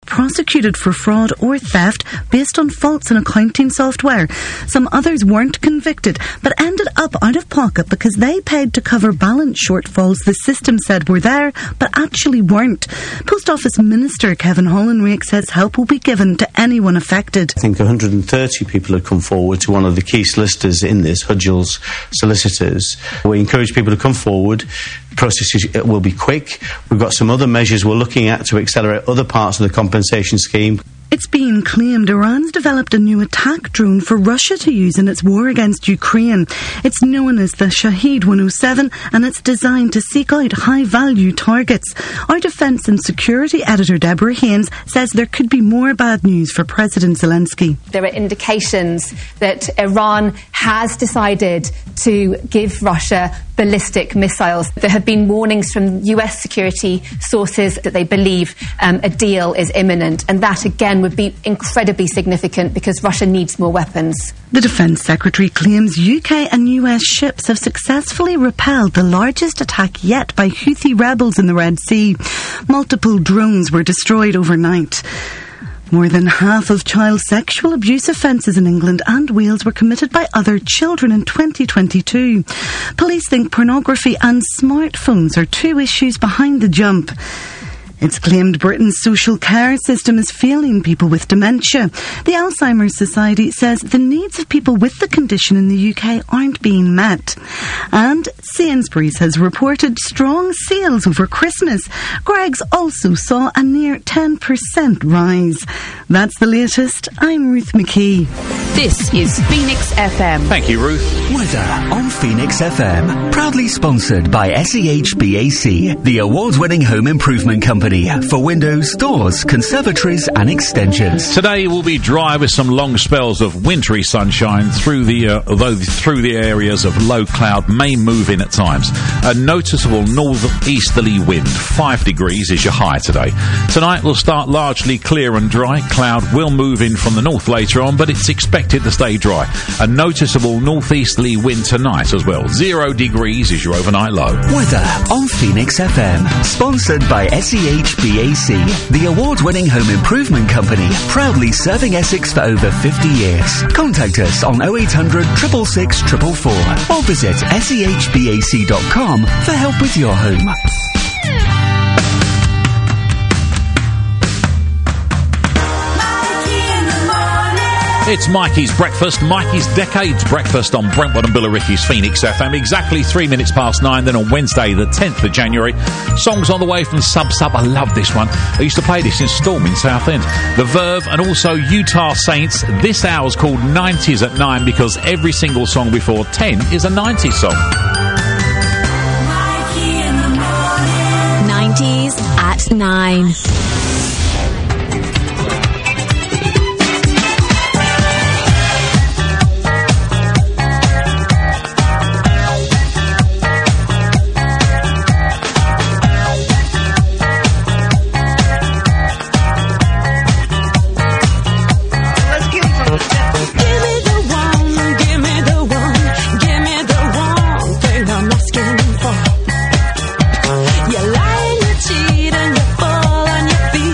prosecuted for fraud or theft based on faults in accounting software. Some others weren't convicted, but ended up out of pocket because they paid to cover balance shortfalls the system said were there, but actually weren't. Post Office Minister Kevin Hollinrake says help will be given to anyone affected. I think 130 people have come forward to one of the key solicitors in this, Hudgell's Solicitors. We encourage people to come forward. The process will be quick. We've got some other measures we're looking at to accelerate other parts of the compensation scheme. It's been claimed Iran's developed a new attack drone for Russia to use in its war against Ukraine. It's known as the Shahed 107 and it's designed to seek out high-value targets. Our Defence and Security editor Deborah Haynes says there could be more bad news for President Zelensky. There are indications that Iran has decided to give Russia ballistic missiles. There have been warnings from US security sources that they believe a deal is imminent, and that again would be incredibly significant because Russia needs more weapons. The Defence Secretary claims UK and US ships have successfully repelled the largest attack yet by Houthi rebels in the Red Sea. Multiple drones were destroyed overnight. More than half of child sexual abuse offences in England and Wales were committed by other children in 2022. Police think pornography and smartphones are two issues behind the jump. It's claimed Britain's social care system is failing people with dementia. The Alzheimer's Society says the needs of people with the condition in the UK aren't being met. And Sainsbury's has reported strong sales over Christmas. Greggs also saw a near 10% rise. That's the latest. I'm Ruth McKee. This is Phoenix FM. Thank you, Ruth. Weather on Phoenix FM. Proudly sponsored by SEHBAC, the award-winning home improvement company for windows, doors, conservatories and extensions. Today will be dry with some long spells of wintry sunshine through the areas of low cloud may move in at times. A noticeable northeasterly wind, 5 degrees is your high today. Tonight will start largely clear and dry. Cloud will move in from the north later on, but it's expected to stay dry. A noticeable northeasterly wind tonight as well. 0 degrees is your overnight low. Weather on Phoenix FM. Sponsored by SEHBAC, the award-winning home improvement company, proudly serving Essex for over 50 years. Contact us on 0800 666 444 or visit sehbac.com for help with your home. It's Mikey's Breakfast, Mikey's Decades Breakfast on Brentwood and Billericay's Phoenix FM. Exactly 3 minutes past 9, then on Wednesday the 10th of January. Songs on the way from Sub Sub. I love this one. I used to play this in Storm in Southend. The Verve and also Utah Saints. This hour's called 90s at 9 because every single song before 10 is a 90s song. 90s at 9. You lie and you cheat and you fall on your feet.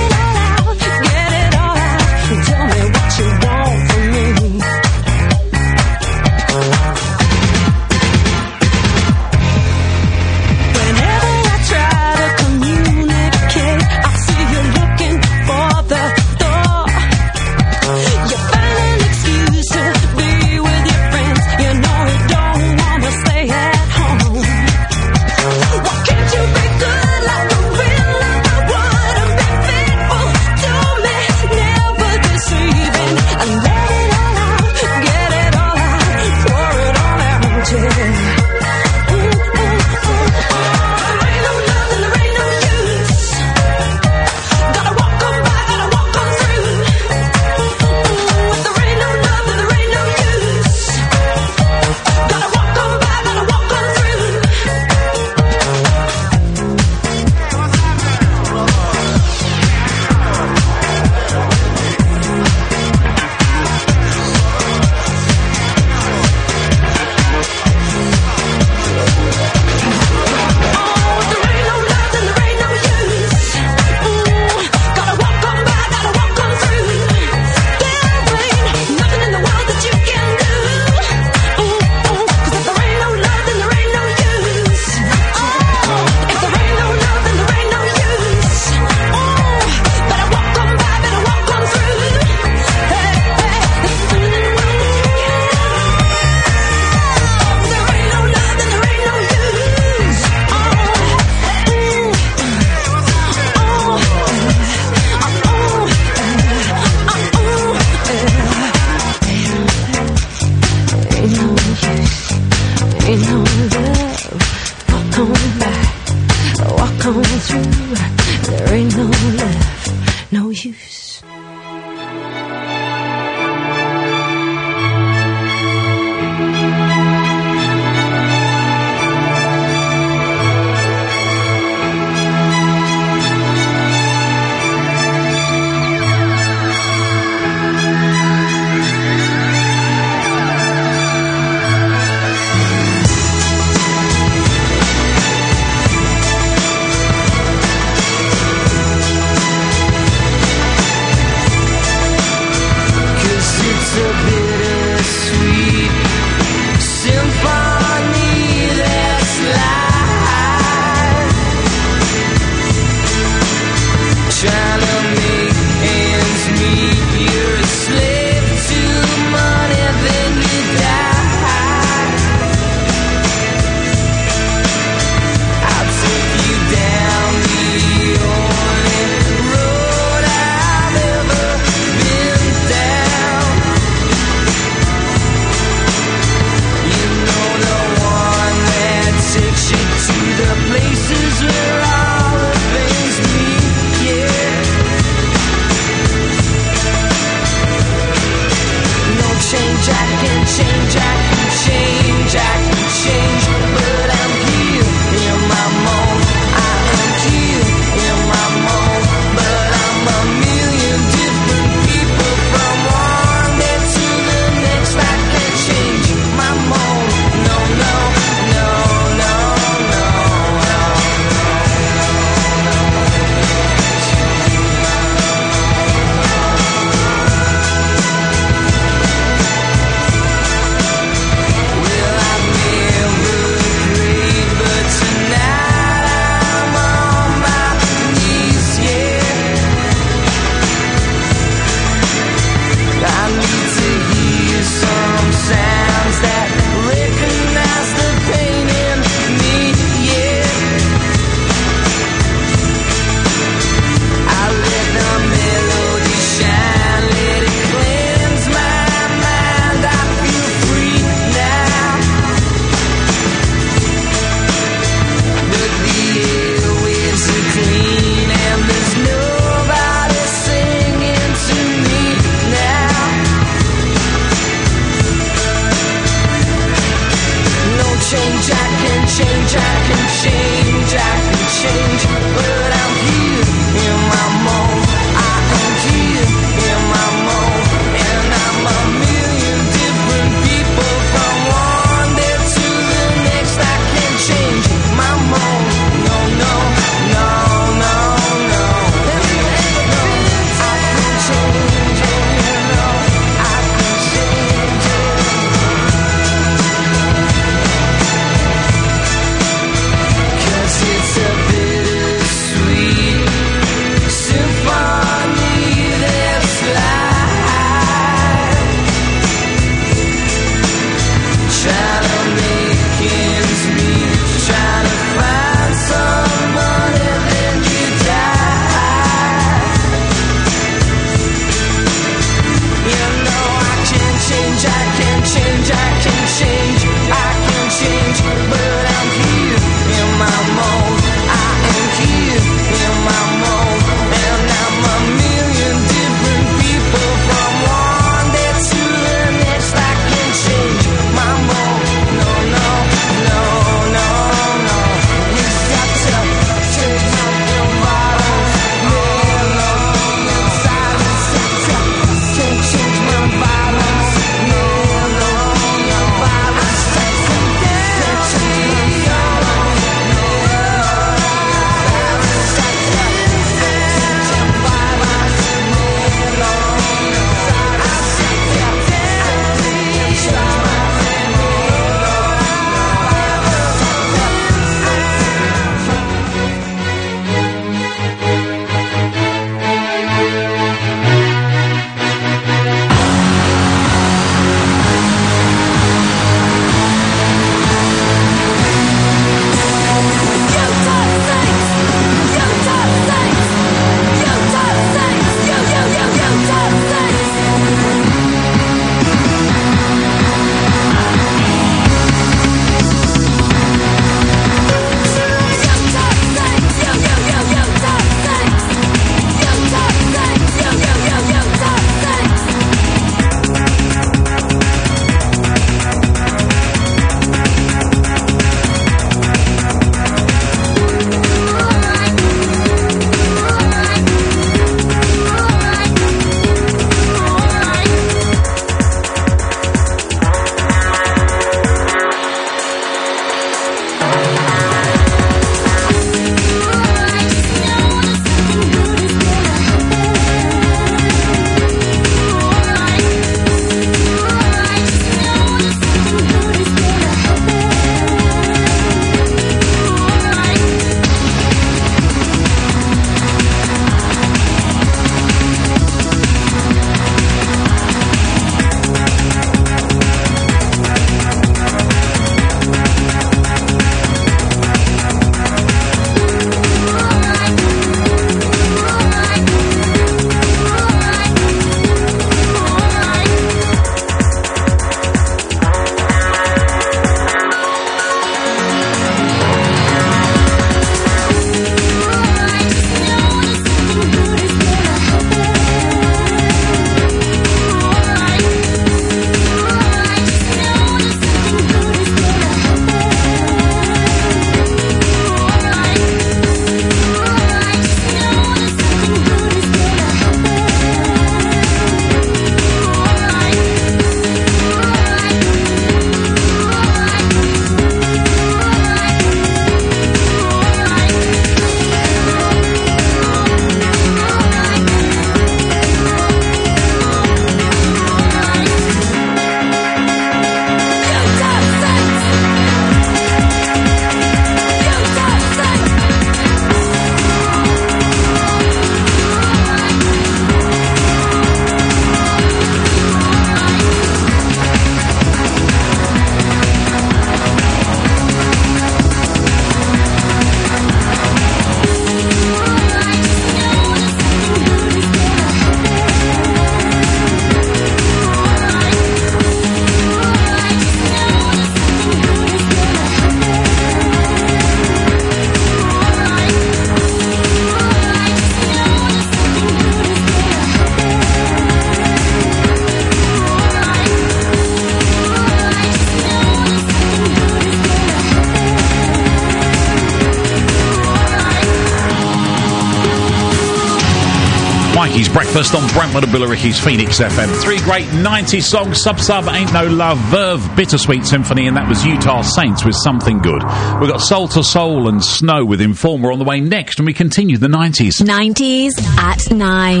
Breakfast on Brentwood and Billericay's Phoenix FM. 3 great 90s songs. Sub Ain't No Love, Verve, Bittersweet Symphony, and that was Utah Saints with Something Good. We've got Soul to Soul and Snow with Informer on the way next, and we continue the 90s. 90s at 9.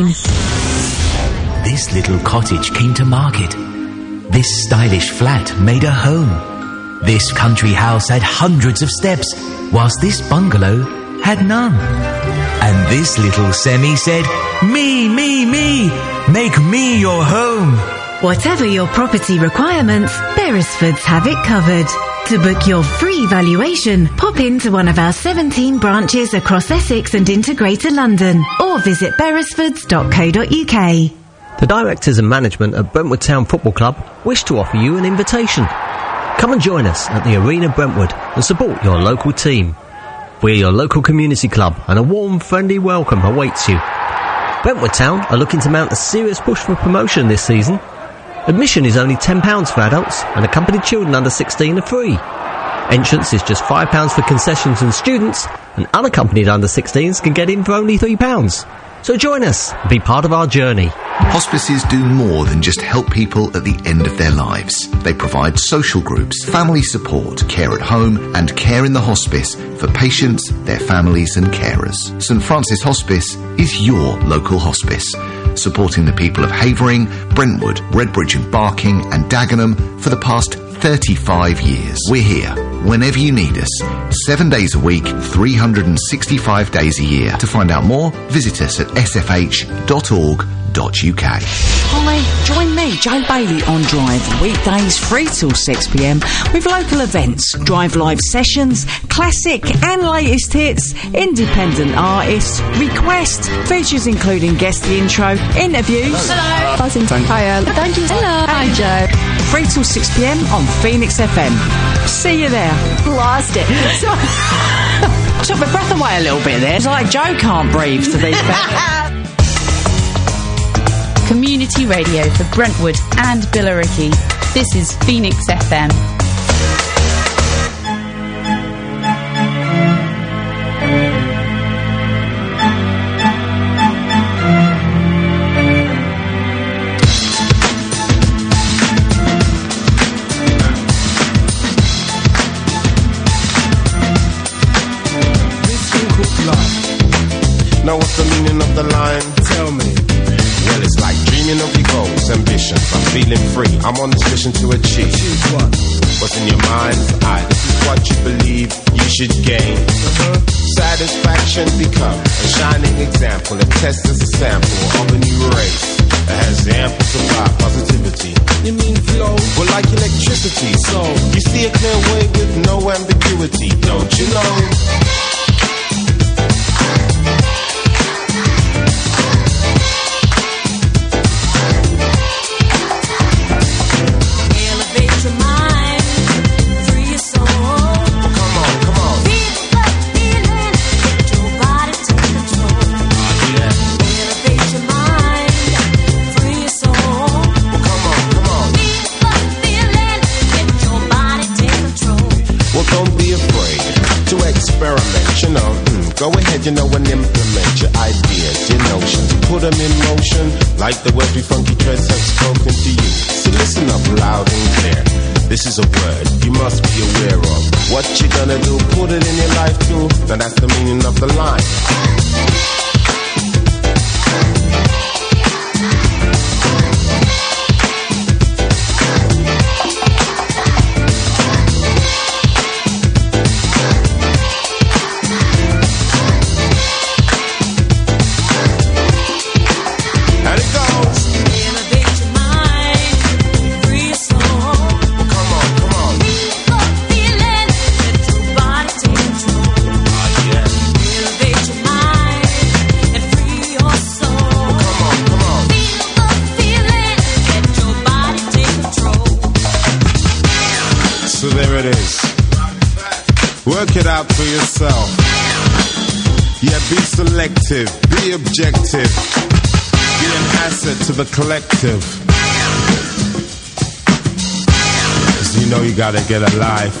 This little cottage came to market. This stylish flat made a home. This country house had hundreds of steps, whilst this bungalow had none. And this little semi said, me, make me your home. Whatever your property requirements, Beresfords have it covered. To book your free valuation, pop into one of our 17 branches across Essex and into Greater London, or visit beresfords.co.uk. The directors and management at Brentwood Town Football Club wish to offer you an invitation. Come and join us at the Arena Brentwood and support your local team. We're your local community club and a warm, friendly welcome awaits you. Brentwood Town are looking to mount a serious push for promotion this season. Admission is only £10 for adults and accompanied children under 16 are free. Entrance is just £5 for concessions and students, and unaccompanied under 16s can get in for only £3. So join us and be part of our journey. Hospices do more than just help people at the end of their lives. They provide social groups, family support, care at home and care in the hospice for patients, their families and carers. St Francis Hospice is your local hospice, supporting the people of Havering, Brentwood, Redbridge and Barking and Dagenham for the past 35 years. We're here whenever you need us, 7 days a week, 365 days a year. To find out more, visit us at sfh.org.uk. Hi, join me, Joe Bailey, on Drive, weekdays 3 till 6pm, with local events, Drive Live sessions, classic and latest hits, independent artists, request, features including guest the intro, interviews. Hello. Buzzing. Hiya. Thank you. Hello. Hi, Joe. 3 till 6pm on Phoenix FM. See you there. Lost it. Took my breath away a little bit there. It's like Joe can't breathe to these better. Community radio for Brentwood and Billericay. This is Phoenix FM. Now what's the meaning of the line? Tell me. Well, it's like dreaming of your goals, ambitions. I'm feeling free. I'm on this mission to achieve. What? What's in your mind's eye? This is what you believe you should gain. Satisfaction become a shining example. A test is a sample of a new race that has ample supply positivity. You mean flow? Well, like electricity. So you see a clear way with no ambiguity, don't you know? Go ahead, you know, and implement your ideas, your notions. Put them in motion, like the words we funky treads have spoken to you. So listen up loud and clear. This is a word you must be aware of. What you gonna do, put it in your life too. Now that's the meaning of the line. Work it out for yourself. Yeah, be selective, be objective, be an asset to the collective. 'Cause you know you gotta get a life.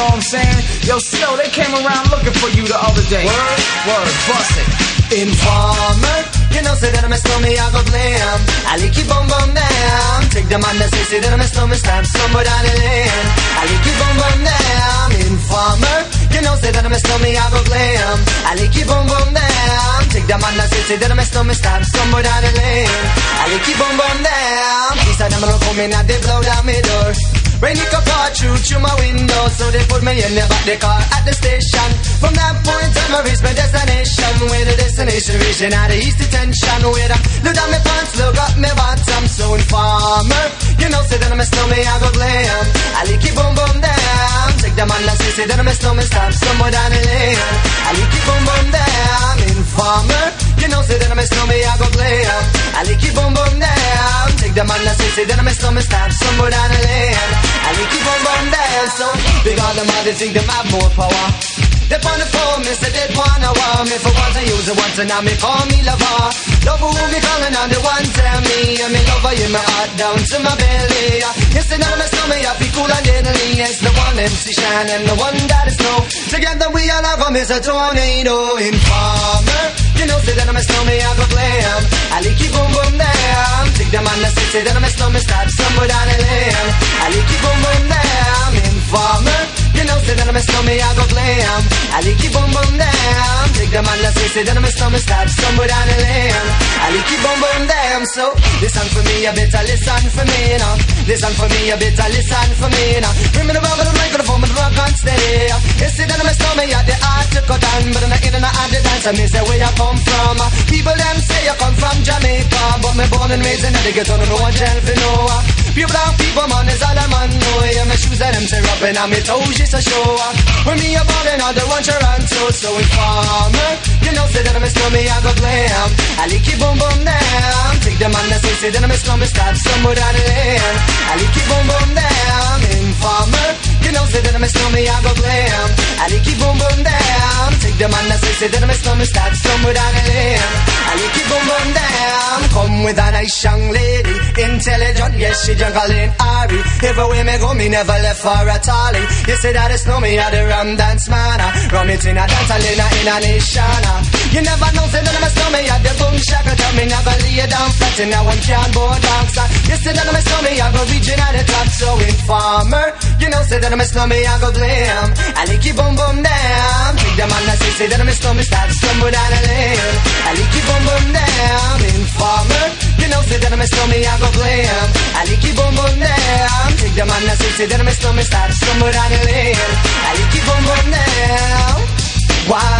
what I'm saying? Yo, still, they came around looking for you the other day. Word, bust it. Informer, you know, say that I'm a snowman, I go glam. I like you bum bum down. Take the man that say that I'm a snowman, stamp somewhere down the lane. I like you bum bum down. Informer, you know, say that I'm a snowman, I go glam. I like you bum bum down. Take the man that say that I'm a snowman, stamp somewhere down the lane. I like you bum bum down. These are them gonna come in and they blow down my door. Rain it could pour through my window, so they put me in the back the car at the station. From that point on, I reached my destination. Where the destination region at the east detention. Where I look down my pants, look up my bottom. So informer, you know, say that I'm a snowman, I go glam. I like it boom boom down. Take the man that say that I'm a snowman, stop somewhere down the lane. I like it boom boom down. Informer, you know, say that I'm a snowman, I go glam. I like it boom boom down. Take the man that say that I'm a snowman, stop somewhere down the lane. I like you bum bum down, so because them all they think them have more power. They on the phone, me say they wanna want me for once I use it once and now me call me lover. Love who me calling on the one tell me, and me lover in my heart down to my belly. You say now my stomach I feel cool and deadly. It's the one MC Shine and the one that is snow. Together we all have a Mr. Tornado. Informer, you know say that I'm a snowman, I go glam. I like you boom boom down. Take the man that say that I'm a snowman, start somewhere down the lane. I like you boom boom down. Informer, you know say that I'm a snowman, I go glam. I like you boom boom down. Take the man that say that I'm a snowman, start somewhere down the lane. I like you boom boom down. So listen for me, you better listen for me now. Listen for me, you better listen for me now. Bring me the rubber, the microphone, the rock and stay. You say that I'm a snowman, you the art to cut down, but I'm not in and out the dance. I miss where you come from. People them say you come from Jamaica, but me born and raised in the ghetto, no one tell for no. Pure black people, man, is all I'm on. No, yeah, my shoes and them tear up and I'm toes just a show. When me a ballin' all the one Toronto, so informer, you know say that I'm a snowman, I go glam. I like you boom boom down. Take the man that say that I'm a snowman, start somewhere down the lane. I like you boom boom down. Informer, you know say that I'm a snowman, I go glam. I like you boom boom down. Take the man that say that I'm a snowman, start somewhere down the lane. I like you boom boom down. Come with a nice young lady, intelligent, yes she juggling Ari. Everywhere me go, me never left for a tally. You say that it's no me, I the rum dance man. Rum it in a dance, in a nation. You never know, say that I'm a snowman, I the boom shaka. Tell me never lay down flat in a one cardboard box. You say that I'm a snowman, I go reaching at the top. So informer, you know, say that I'm a snowman, I go glam. I like you boom boom down. Take the man that say that I'm a snowman, start somewhere down the lane. I like you boom boom down. Informer, you know, say that I'm a snowman, I go glam. I like you boom boom down. Take the man that say that I'm a snowman, start somewhere down the lane. I like you boom boom down. Why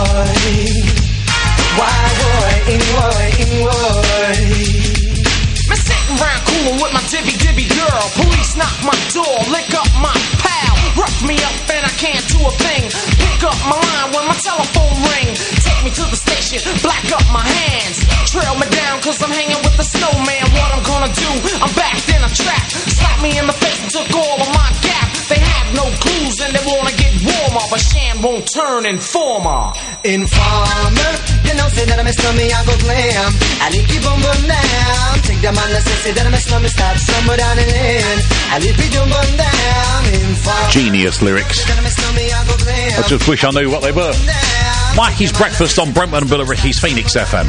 Me sitting round coolin' with my dibby girl. Police knock my door, lick up my pal. Rough me up and I can't do a thing. Pick up my line when my telephone ring. Take me to the station, black up my hands. Trail me down cause I'm hanging with the snowman. What I'm gonna do, I'm backed in a trap. Slap me in the face and took all of my gap. They have no clues and they wanna get warmer, but Shan won't turn informer. Informer, you know say that I'm a snowman, I go glam. I like you boom boom down. Take the man that say that I'm a snowman, start somewhere down the lane. I like you boom boom down. Informer, genius lyrics. I just wish I knew what they were. Mikey's Breakfast on Brentwood and Billericay's Phoenix FM.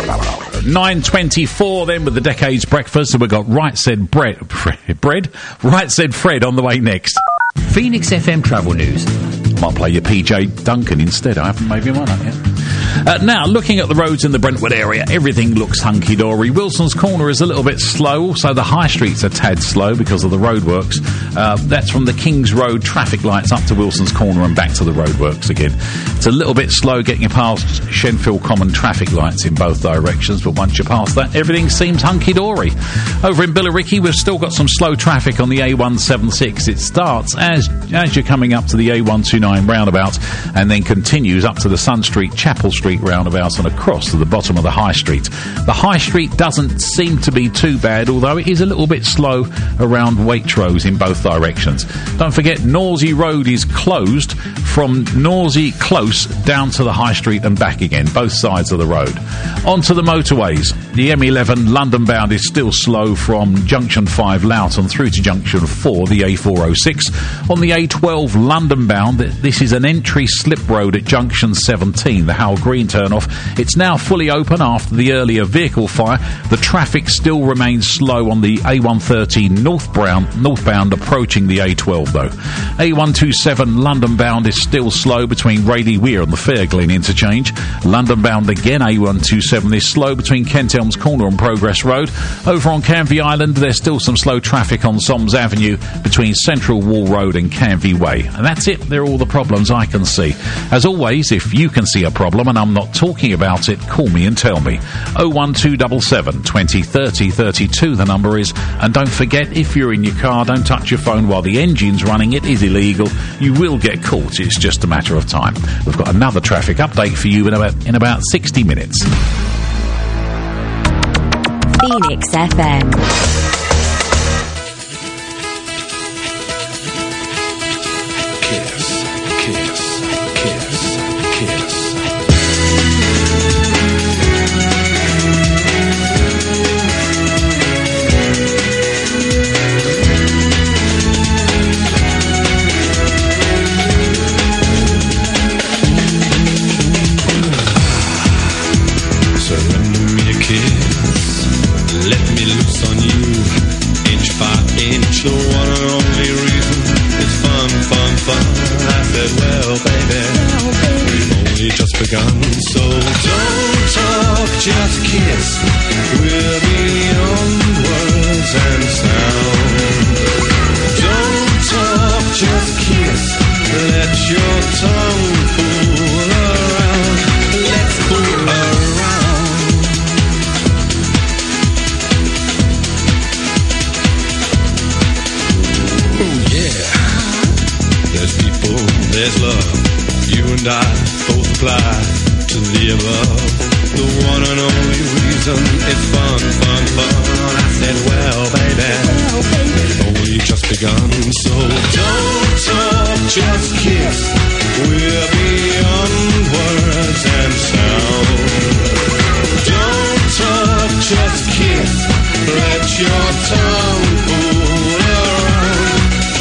9:24 then with the Decades Breakfast, and we've got Right Said Right Said Fred on the way next. Phoenix FM travel news. Might play your PJ Duncan instead. I haven't made one up yet. Now, looking at the roads in the Brentwood area, everything looks hunky-dory. Wilson's Corner is a little bit slow, so the high streets are tad slow because of the roadworks. That's from the Kings Road traffic lights up to Wilson's Corner and back to the roadworks again. It's a little bit slow getting past Shenfield Common traffic lights in both directions, but once you're past that, everything seems hunky-dory. Over in Billericay, we've still got some slow traffic on the A176. It starts as you're coming up to the A129 roundabout and then continues up to the Sun Street, Chapel Street Street roundabout and across to the bottom of the High Street. The High Street doesn't seem to be too bad, although it is a little bit slow around Waitrose in both directions. Don't forget, Norsey Road is closed from Norsey Close down to the High Street and back again, both sides of the road. Onto the motorways. The M11 London bound is still slow from Junction 5 Loughton through to Junction 4, the A406. On the A12 London bound, this is an entry slip road at Junction 17, the Howell Green turn-off. It's now fully open after the earlier vehicle fire. The traffic still remains slow on the A130 northbound approaching the A12 though. A127 London bound is still slow between Raleigh Weir and the Fairglen interchange. London bound again, A127 is slow between Kent Elms Corner and Progress Road. Over on Canvey Island, there's still some slow traffic on Soms Avenue between Central Wall Road and Canvey Way. And that's it. They're all the problems I can see. As always, if you can see a problem and I'm not talking about it, call me and tell me. 01277 20 30 32 the number is. And don't forget, if you're in your car, don't touch your phone while the engine's running. It is illegal. You will get caught. It's just a matter of time. We've got another traffic update for you in about 60 minutes. Phoenix FM. The one and only reason is fun, fun, fun. I said, well, baby, we've only just begun. So don't talk, just kiss. We're beyond words and sound. Don't talk, just kiss. Let your tongue fool around. Let's fool around. There's people, there's love. You and I both apply to the above. The one and only reason is fun, fun, fun. I said, well, baby, we've only just begun. So don't talk, just kiss. We're beyond words and sound. Don't talk, just kiss. Let your tongue fool around.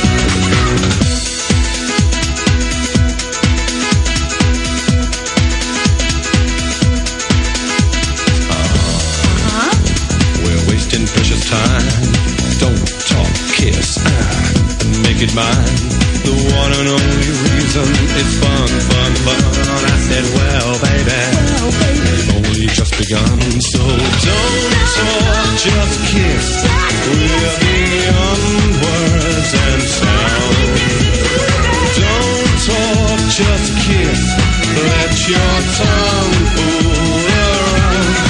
Precious time. Don't talk, kiss, and make it mine. The one and only reason is fun, fun, fun. I said, well, baby, we've only just begun. So don't talk, just kiss. We're beyond words and sound. Don't talk, just kiss. Let your tongue fool around.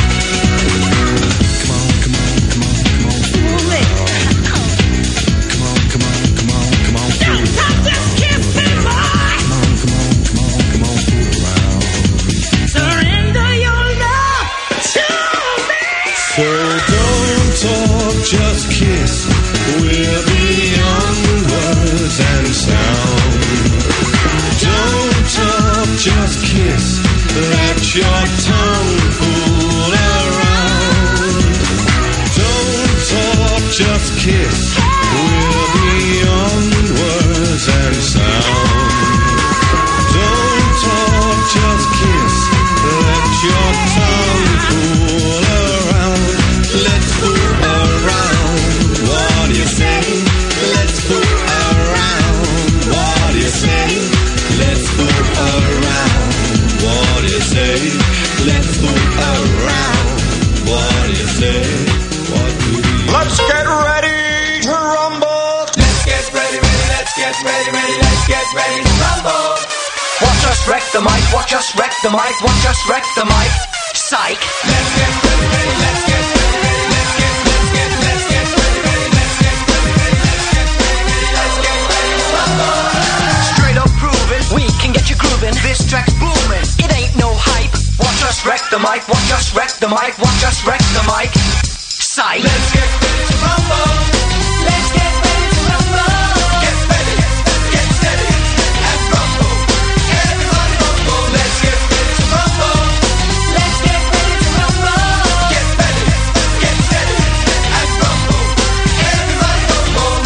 So don't talk, just kiss. We're beyond words and sound. Don't talk, just kiss. Let your tongue fool around. Don't talk, just kiss. We're beyond words and sound. Don't talk, just kiss. Let your tongue fool around. Let's fool around. What do you say? Let's fool around. What do you say? Let's fool around. What do you say? Let's fool around. What do you say? What do you Let's get ready to rumble. Let's get ready, ready, let's get ready, ready, let's get ready to rumble. Watch us wreck the mic, watch us wreck the mic, watch us wreck the mic. Psych. Let's get ready, ready, let's get ready, ready, let's get ready, ready, let's get ready, ready, let's get ready, let's get ready to rumble. Straight up proving, we can get you grooving. This track's booming, it ain't no hype. Watch us wreck the mic, watch us wreck the mic, watch us wreck the mic. Psych. Let's get ready to rumble. Let's get ready to rumble. Get ready, get steady, and rumble. Everybody rumble. Let's get ready to rumble. Let's get ready to rumble. Get ready, get steady, and rumble. Everybody rumble.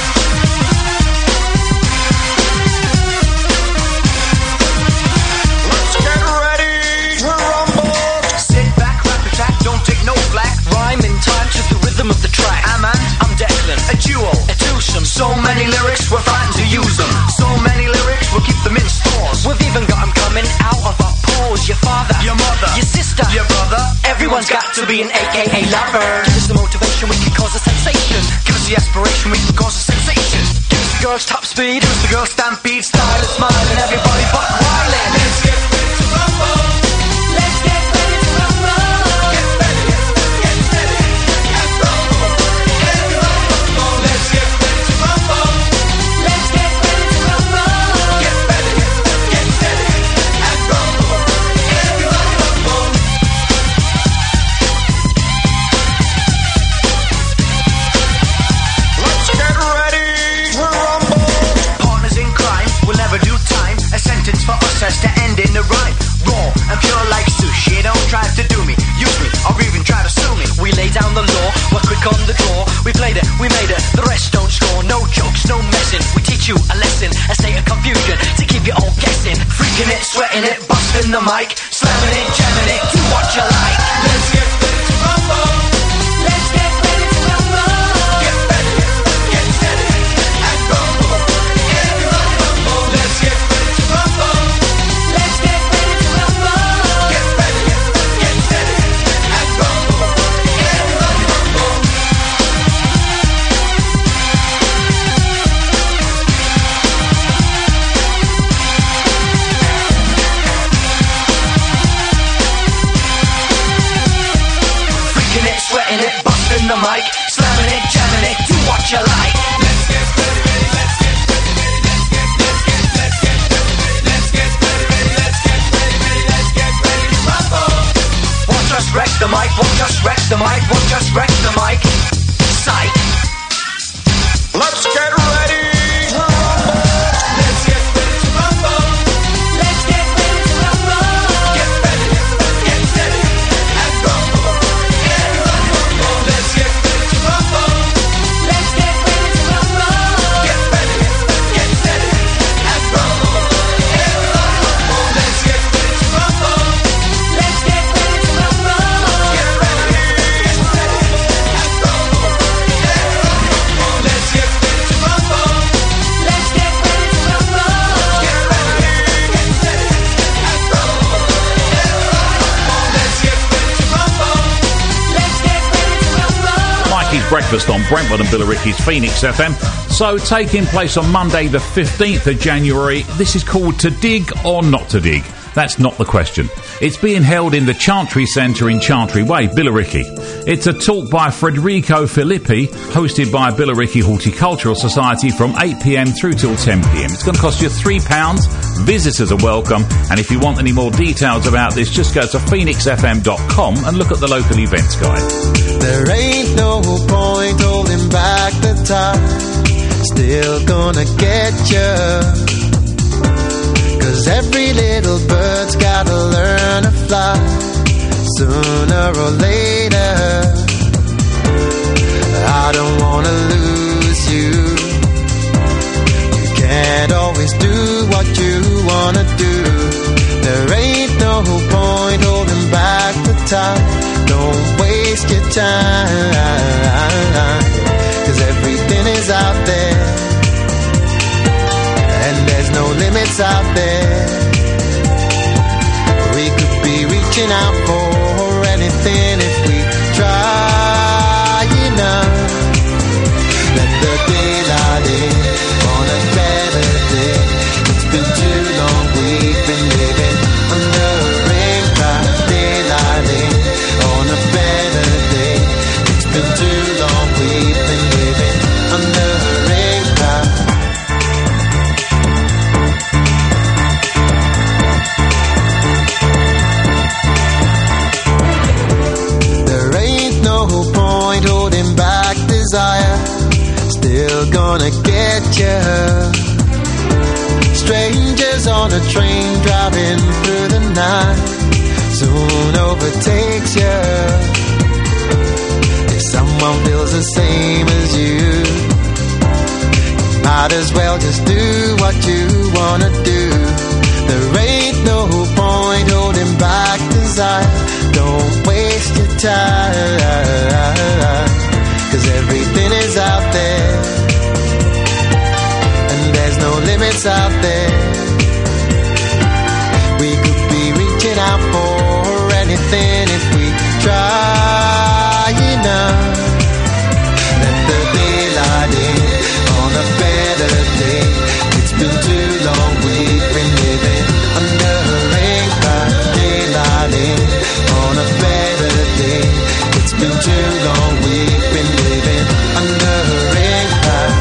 Let's get ready to rumble. Sit back, rap attack, don't take no flack. Rhyme in time to the rhythm of the track. I'm Declan, a duo, a twosome. So many lyrics, we're frightened to use them. So many lyrics, we'll keep them in stores. We've even got them coming out of our pores. Your father, your mother, your sister, your brother. Everyone's got to be an AKA lover. Give us the motivation, we can cause a sensation. Give us the aspiration, we can cause a sensation. Give us the girls top speed, give us the girls stampede. Style and smile and everybody buck wildin'. Let's get ready to rumble. Let's get ready to rumble. Get ready, get steady, and rumble. Everybody rumble. Let's get ready to rumble. Let's get ready to rumble. Get ready, get steady, and rumble. Everybody rumble. Let's get ready to rumble. Partners in crime will never do time. A sentence for us has to end in a rhyme. Raw and pure like sushi. Don't try to do me, use me, or even try to sue me. We lay down the law, we're quick on the draw. We played it, we made it, the rest don't score. No jokes, no messing. We teach you a lesson, a state of confusion to keep you all guessing. Freaking it, sweating it, busting the mic, slamming it, jamming it, do what you like. Let's get ready to rumble. Let's get ready to rumble. Get ready, get steady, and rumble. Everybody rumble. Let's get ready to rumble. Let's get ready to rumble. Get ready, get steady, and rumble. Everybody rumble. Freaking it, sweating it, busting the mic, slamming it, jamming it, do what you like. Let's get ready, ready, let's get ready, ready, let's get ready, ready, let's get ready, ready, let's get ready, ready, let's get ready to rumble. Watch us wreck the mic, watch us wreck the mic, watch us wreck the mic. Psych. Let's get ready to rumble. Let's get ready to rumble. Let's get ready to rumble. Get ready, get steady, and rumble. Everybody rumble. Let's get ready to rumble. Let's get ready to rumble. Get ready, get steady, and rumble. Everybody rumble. Let's get ready to rumble. Let's get ready to rumble. Get ready, get steady, and rumble. Everybody rumble. Let's get ready to rumble. Let's get ready to rumble. Get ready, get steady, and rumble. Everybody rumble. Let's get ready to rumble. Let's get ready to rumble. Mikey's Breakfast on Brentwood and Billericay's Phoenix FM. So, taking place on Monday the 15th of January, this is called To Dig or Not To Dig. That's not the question. It's being held in the Chantry Centre in Chantry Way, Billericay. It's a talk by Federico Filippi, hosted by Billericay Horticultural Society from 8pm through till 10pm. It's going to cost you £3. Visitors are welcome. And if you want any more details about this, just go to phoenixfm.com and look at the local events guide. There ain't no point holding back the tide. Still gonna get you. 'Cause every little bird's gotta learn to fly. Sooner or later, I don't wanna lose you. You can't always do what you wanna do. There ain't no point holding back the time. Don't waste your time. 'Cause everything is out there, and there's no limits out there. We could be reaching out for anything if we try enough. Let the daylight in on a better day. It's been too long we've been living under a rain cloud. Daylight in on a better day. It's been too long we've been living under a rain cloud. gonna get you. Strangers on a train driving through the night soon overtakes you. If someone feels the same as you, might as well just do what you wanna do. There ain't no point holding back desire. Don't waste your time, 'cause everything is out there, and there's no limits out there. We could be reaching out for anything if we try enough. Let the daylight in on a better day. It's been too long we've been living under a rain cloud. Daylight in on a better day. It's been too long we've been living under a rain cloud.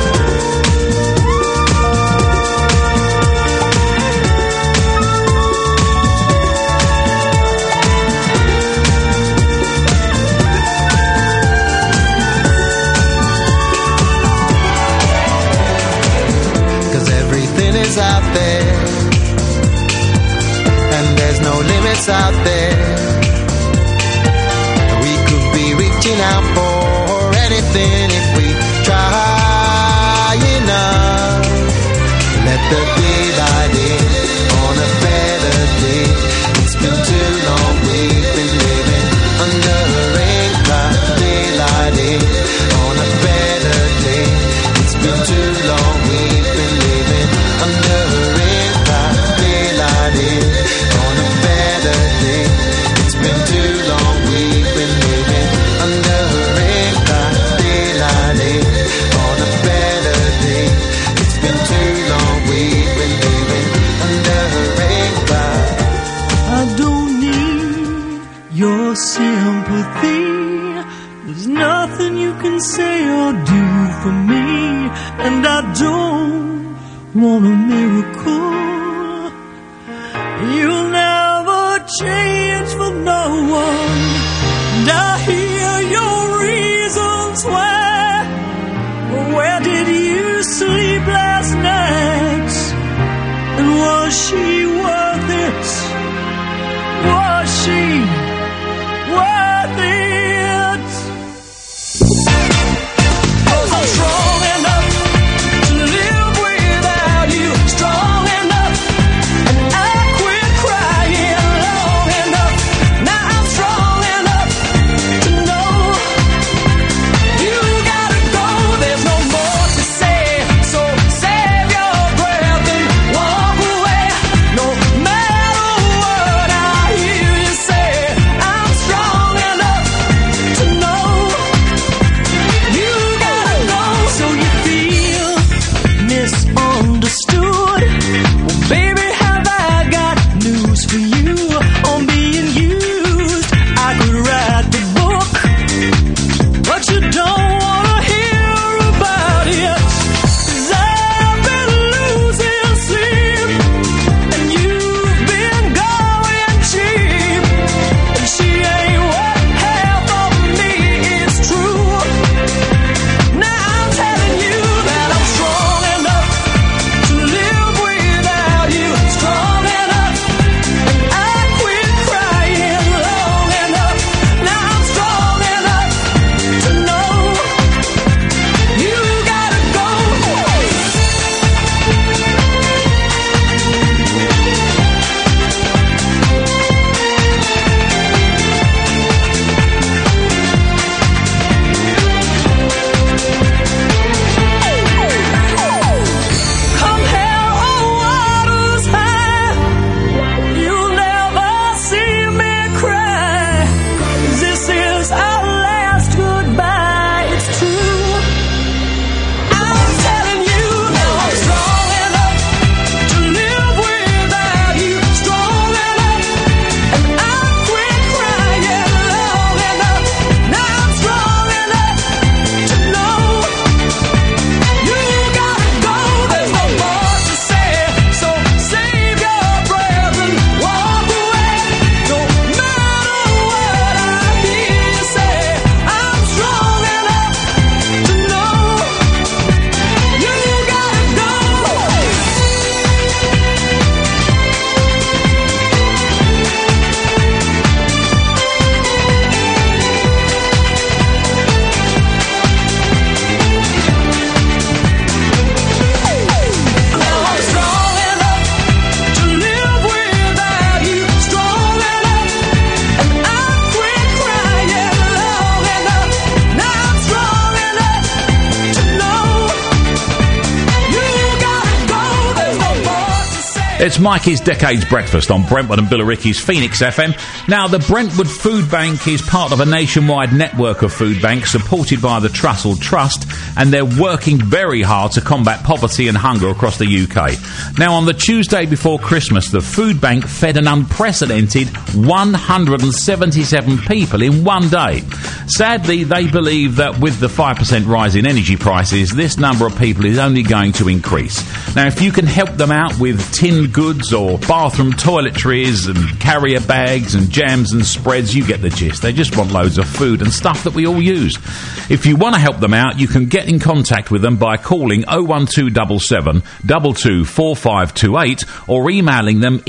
'Cause everything is out there, and there's no limits out there. We could be reaching out for anything if we try enough. Let the daylight in on a better day. It's been too long we've been living under a rain cloud. Daylight in on a better day. It's been too long we've been living under a rain cloud. Daylight in on a better day. It's been too long we've been living under a rain cloud. Daylight in on a better day. It's been too long we've been living under a rain cloud. I don't need your sympathy. There's nothing you can say or do for me, and I don't want a miracle. You'll never change for no one, and I hear your reasons why. Where did you sleep last night? And was she worth it? Was she worth it? I'm strong enough to live without you. Strong enough, and I quit crying long enough. Now I'm strong enough to know you gotta go. There's no more to say, so save your breath and walk away. No matter what I hear you say, I'm strong enough to know you gotta go. So you feel misunderstood? Well, baby, have I got news for you on being used? I could write the book, but you don't wanna hear about it. 'Cause I've been losing sleep, and you've been going cheap, and she ain't what half of me is true. Now I'm telling you that I'm strong enough to live without you. Strong enough, and I It's Mikey's Decades Breakfast on Brentwood and Billericay's Phoenix FM. Now, the Brentwood Food Bank is part of a nationwide network of food banks supported by the Trussell Trust, and they're working very hard to combat poverty and hunger across the UK. Now, on the Tuesday before Christmas, the food bank fed an unprecedented 177 people in one day. Sadly, they believe that with the 5% rise in energy prices, this number of people is only going to increase. Now, if you can help them out with tinned goods or bathroom toiletries and carrier bags and jams and spreads, you get the gist. They just want loads of food and stuff that we all use. If you want to help them out, you can get in contact with them by calling 01277 224528 or emailing them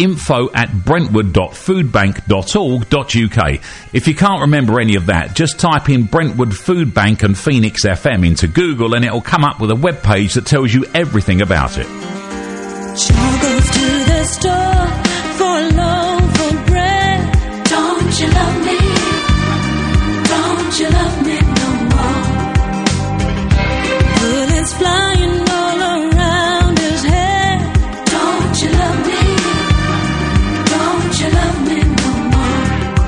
info@brentwood.foodbank.org.uk. If you can't remember any of that, just type in Brentwood Food Bank and Phoenix FM into Google and it'll come up with a web page that tells you everything about it. Sure goes to the store for a loaf of bread. Don't you love me? Don't you love me no more? Bullets flying all around his head. Don't you love me? Don't you love me no more?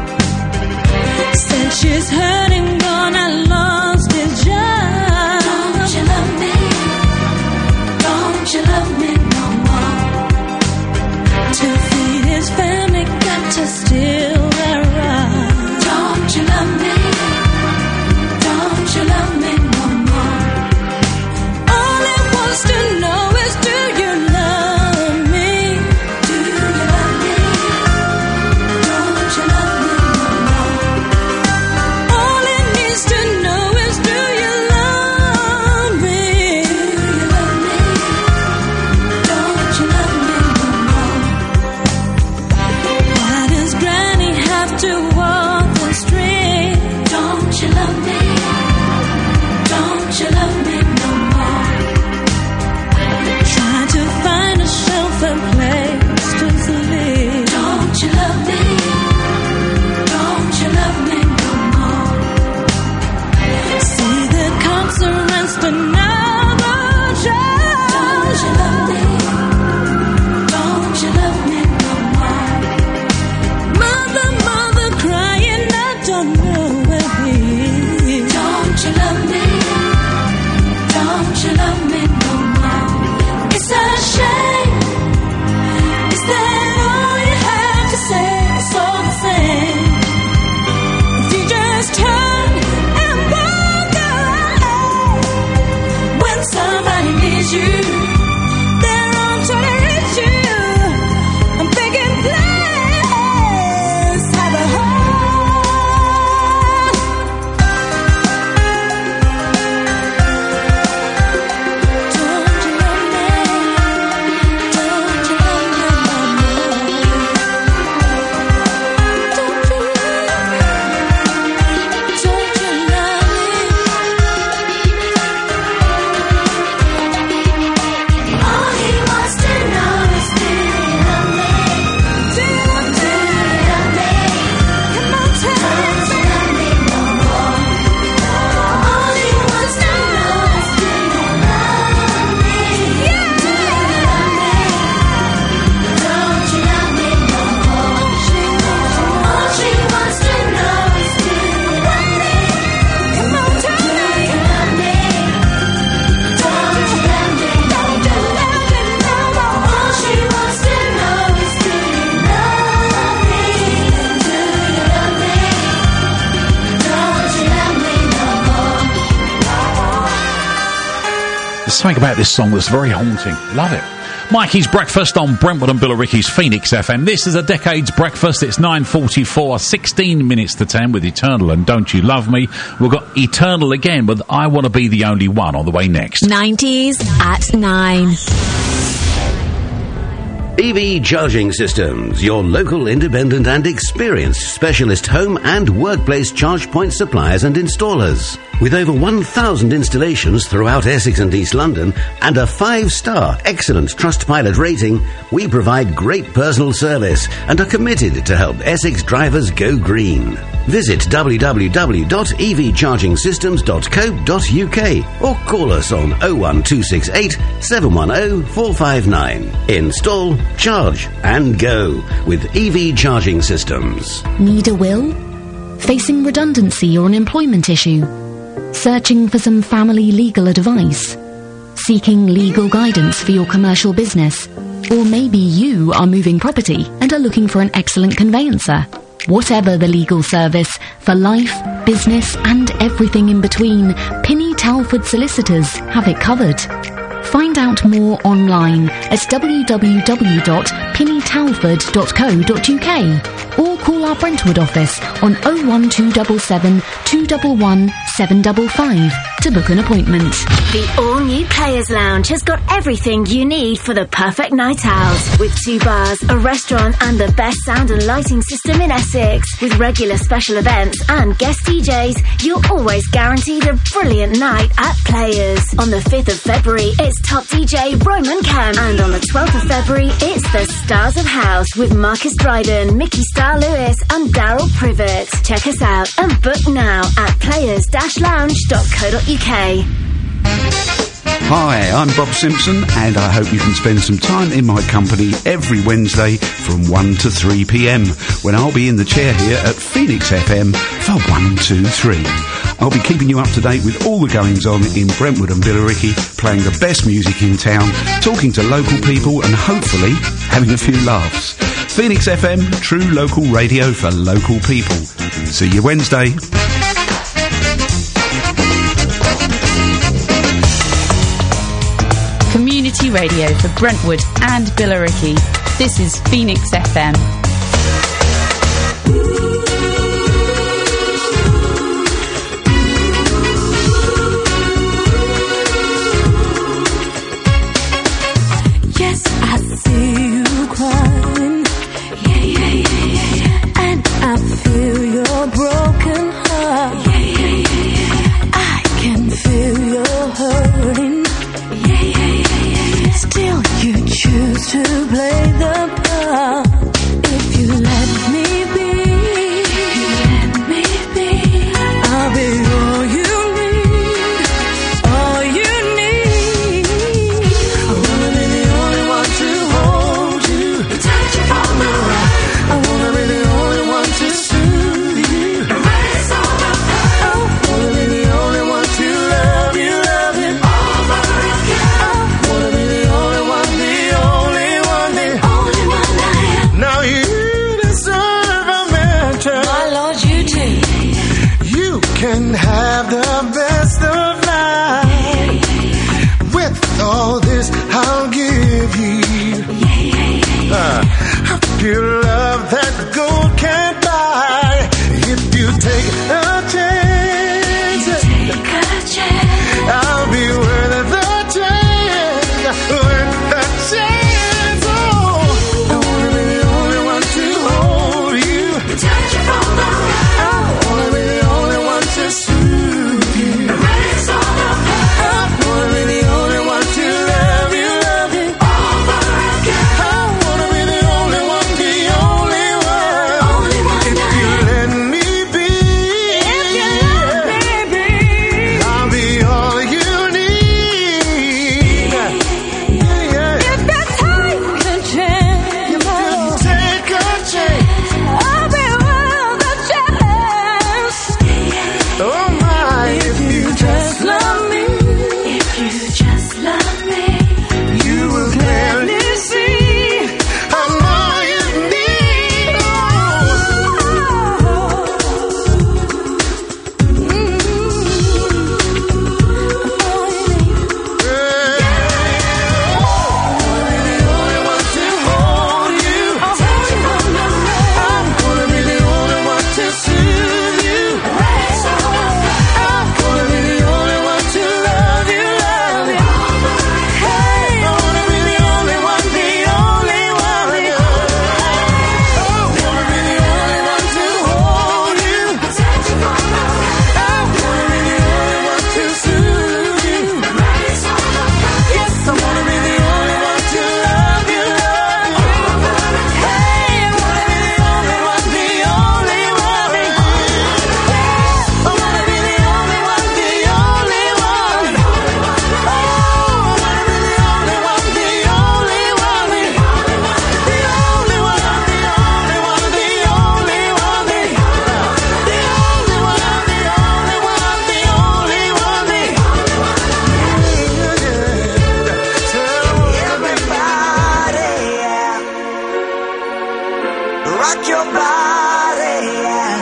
Said she's hurting, gonna lost his job. Don't you love me? Don't you love me? To feed his family, got to steal their right. Don't you love me? Don't you love me no more? All he wants to know is, do you love me? Do you love me? Don't you love me no more? All he needs to know is, do you love me? Do you love me? Don't you love me? To walk the street. Don't you love me? Don't you love me no more? Try to find a shelter place to sleep. Don't you love me? Don't you love me no more? See the cops arrest another child. Don't you love me? Don't you love me no more? Mother, crying, I don't know where he is. Don't you love me? Don't you love me no more? It's a shame. Is that all you have to say? It's all the same. If you just turn and walk away when somebody needs you, they're all trying to reach you. I'm begging, please have a heart. Something about this song that's very haunting. Love it. Mikey's Breakfast on Brentwood and Billericay's Phoenix FM. This is a Decades Breakfast. It's 9:44, 16 minutes to 10 with Eternal and Don't You Love Me. We've got Eternal again with I Want to Be the Only One on the way next. 90s at 9. EV Charging Systems, your local independent and experienced specialist home and workplace charge point suppliers and installers. With over 1,000 installations throughout Essex and East London and a 5-star excellent Trustpilot rating, we provide great personal service and are committed to help Essex drivers go green. Visit www.evchargingsystems.co.uk or call us on 01268 710 459. Install, Charge and go with EV charging systems. Need a will? Facing redundancy or an employment issue? Searching for some family legal advice? Seeking legal guidance for your commercial business? Or maybe you are moving property and are looking for an excellent conveyancer. Whatever the legal service, for life, business and everything in between, Pinny Talford Solicitors have it covered. Find out more online at www.pinnytalford.co.uk or call our Brentwood office on 01277 211 755 to book an appointment. The all-new Players Lounge has got everything you need for the perfect night out. With 2 bars, a restaurant and the best sound and lighting system in Essex. With regular special events and guest DJs, you're always guaranteed a brilliant night at Players. On the 5th of February, it's top DJ Roman Kemp. And on the 12th of February, it's the Stars of House with Marcus Dryden, Mickey Star Lewis and Daryl Privet. Check us out and book now at players-lounge.co.uk. Hi, I'm Bob Simpson and I hope you can spend some time in my company every Wednesday from 1 to 3 p.m. when I'll be in the chair here at Phoenix FM for 123. I'll be keeping you up to date with all the goings on in Brentwood and Billericay, playing the best music in town, talking to local people and hopefully having a few laughs. Phoenix FM, true local radio for local people. See you Wednesday. Community radio for Brentwood and Billericay. This is Phoenix FM. Yes, I see you crying. Yeah, yeah, yeah, yeah, yeah. And I feel your broken heart. Yeah, yeah, yeah, yeah. I can feel your hurting. Still you choose to play the part. If you let me be, I'll be all you need, all you need. I wanna be the only one to hold you, touch you from the right. I wanna be the only one to soothe you, erase all the pain. I wanna be the only one to love you, love you over again. I wanna be the only one, the only one, the only one I am. Now you deserve a mention. My Lord, you do. You can have the best of life. With all this, I'll give you a pure love that gold can't buy. If you take a chance, I'll be worth the chance. Worth the chance. Oh, I wanna be the only one to hold you, touch you from the right. I wanna be the only one to soothe you, erase all the pain. I wanna be the only one to love you over again. I wanna be the only one, the only rock your body, yeah.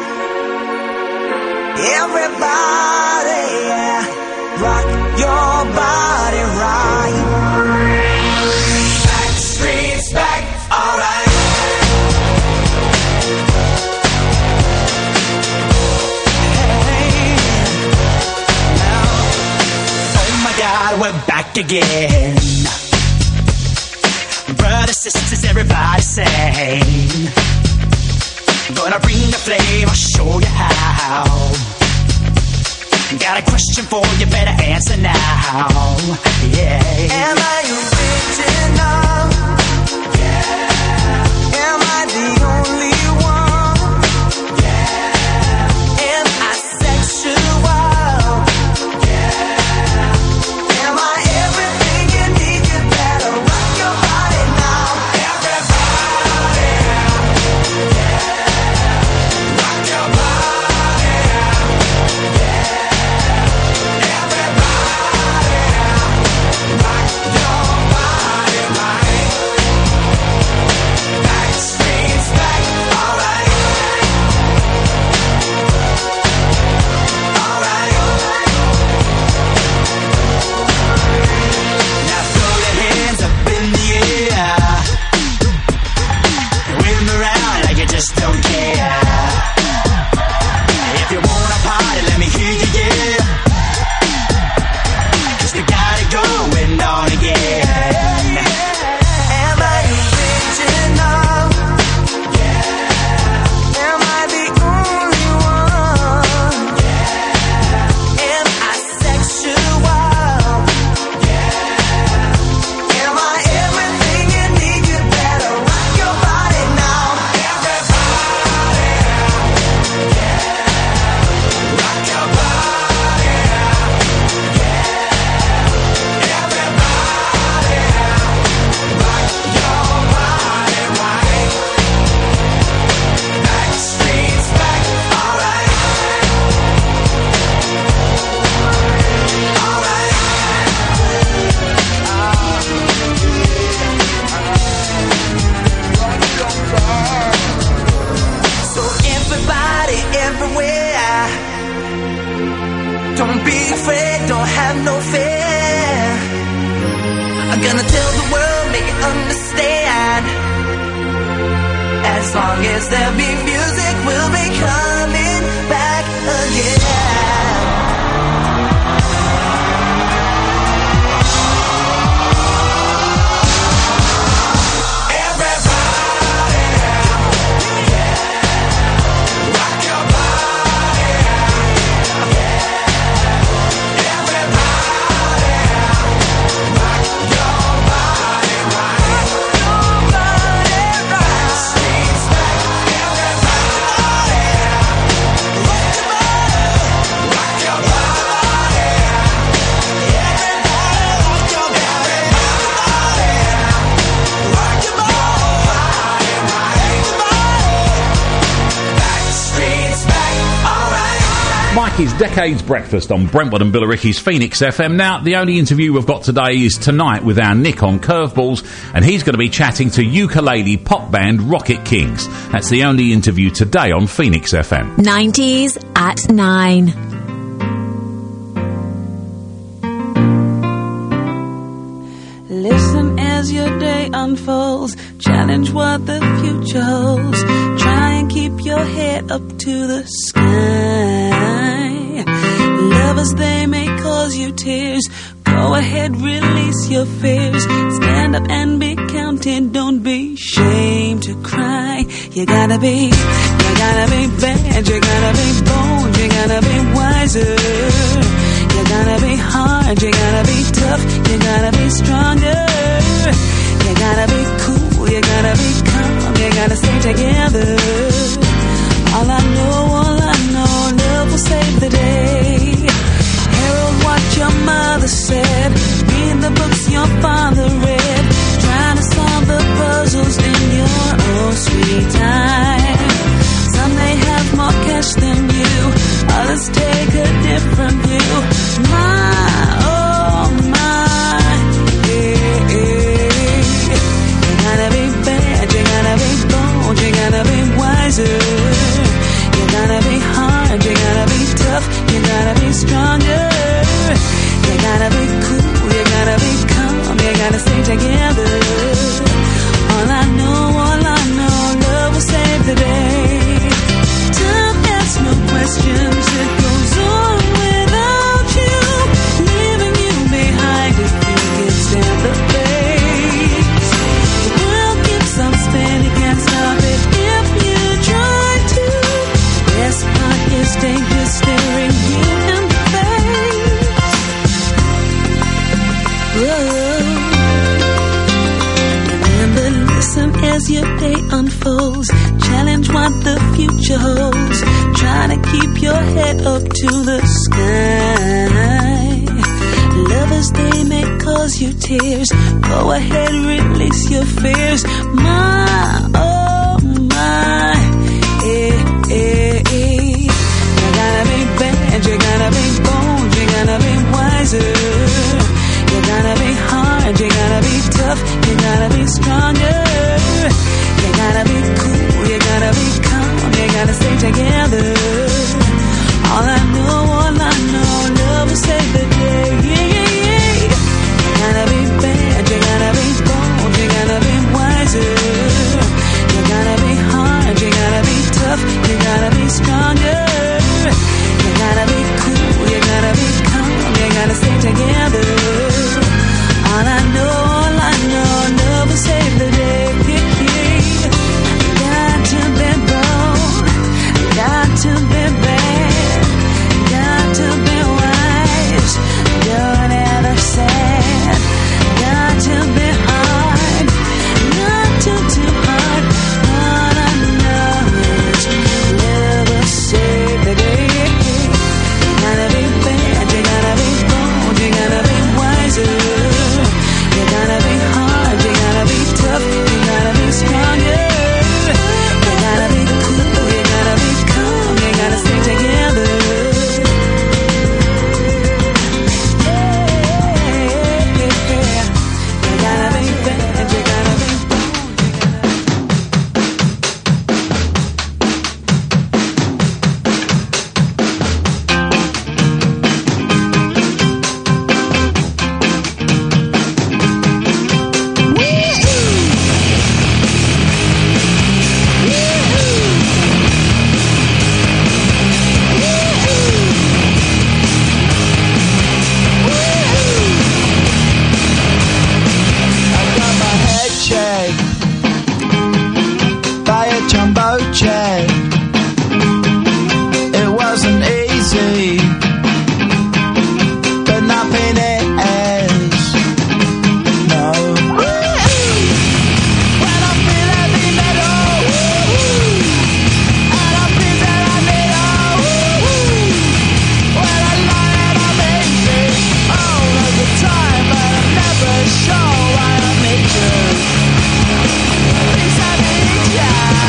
Everybody, yeah. Rock your body right. Backstreet's back, alright. We're back again. Brothers, sisters, everybody sing. Gonna bring the flame, I'll show you how. Got a question for you, better answer now. Yeah. Am I original? Yeah. Am I the only one? Yeah. Am I sexual? Just don't care. If you wanna party, let me hear you, yeah. 'Cause we got it going on again. Am I original? Yeah. Am I the only one? Yeah. Am I sexual? Yeah. Am I everything you need? You better rock your body now. Everywhere. Don't be afraid, don't have no fear. I'm gonna tell the world, make it understand. As long as there be music, we'll be coming back again. Mikey's Decades Breakfast on Brentwood and Billericay's Phoenix FM. Now, the only interview we've got today is tonight with our Nick on Curveballs, and he's going to be chatting to ukulele pop band Rocket Kings. That's the only interview today on Phoenix FM. 90s at 9. Listen as your day unfolds. Challenge what the future holds. Try and keep your head up to the sky. Lovers, they may cause you tears. Go ahead, release your fears. Stand up and be counted. Don't be ashamed to cry. You gotta be bad. You gotta be bold. You gotta be wiser. You gotta be hard, you gotta be tough, you gotta be stronger. You gotta be cool, you gotta be calm, you gotta stay together. All I know, love will save the day. Herald what your mother said, read the books your father read, trying to solve the puzzles in your own sweet time. Some may have more cash than you, others take a different view. My, oh my, yeah, yeah. You gotta be bad, you gotta be bold, you gotta be wiser. You gotta be hard, you gotta be tough, you gotta be stronger. You gotta be cool, you gotta be calm, you gotta stay together. All I know, love will save the day. Time asks no questions, it goes on without you, leaving you behind if you can stand the pace. The world keeps on spinning, can't stop it if you try to. Best part is danger staring you in the face. Whoa. Remember, listen as your day unfolds. Challenge what the future holds. Try to keep your head up to the sky. Lovers, they may cause you tears. Go ahead, release your fears. My, oh my, You gotta be bad, you gotta be bold, you gotta be wiser. You gotta be hard, you gotta be tough, you gotta be stronger. You gotta be cool, you gotta be calm, you gotta stay together. All I know, love will save the day. You gotta be bad, you gotta be bold, you gotta be wiser. You gotta be hard, you gotta be tough, you gotta be stronger. You gotta be cool, you gotta be calm, you gotta stay together. All I know, love will save the day. Got to be bold, got to be bad, got to be wise, don't ever sad. Got to be hard, not too hard. All I know is love will save the day. You gotta be bad, you gotta be bold, you gotta be wiser. You gotta be hard, you gotta be tough, you gotta be stronger. You gotta be cool, you gotta be calm, you gotta stay together. You gotta be bad, you gotta be by a jumbo jet. It wasn't easy, but nothing is. No. When I feel heavy metal, and I feel that I need when I lie and I'm easy all of the time, but I'm never sure why I need you. Things I need ya.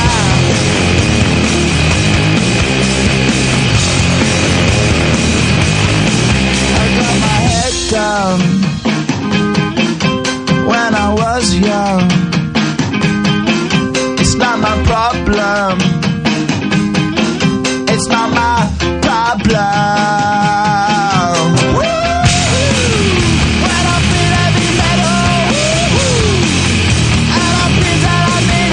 I got my head down when I was young. It's not my problem. It's not my problem. When I feel heavy metal, and I feel that I need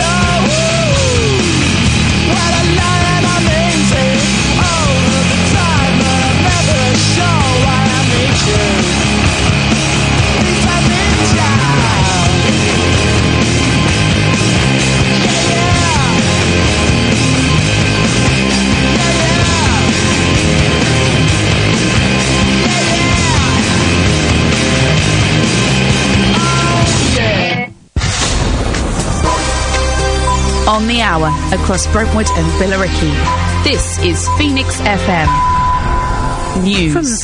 when I lie and I'm easy all of the time, but I'm never sure why I need you. Please I need ya. On the hour across Brentwood and Billericay. This is Phoenix FM News.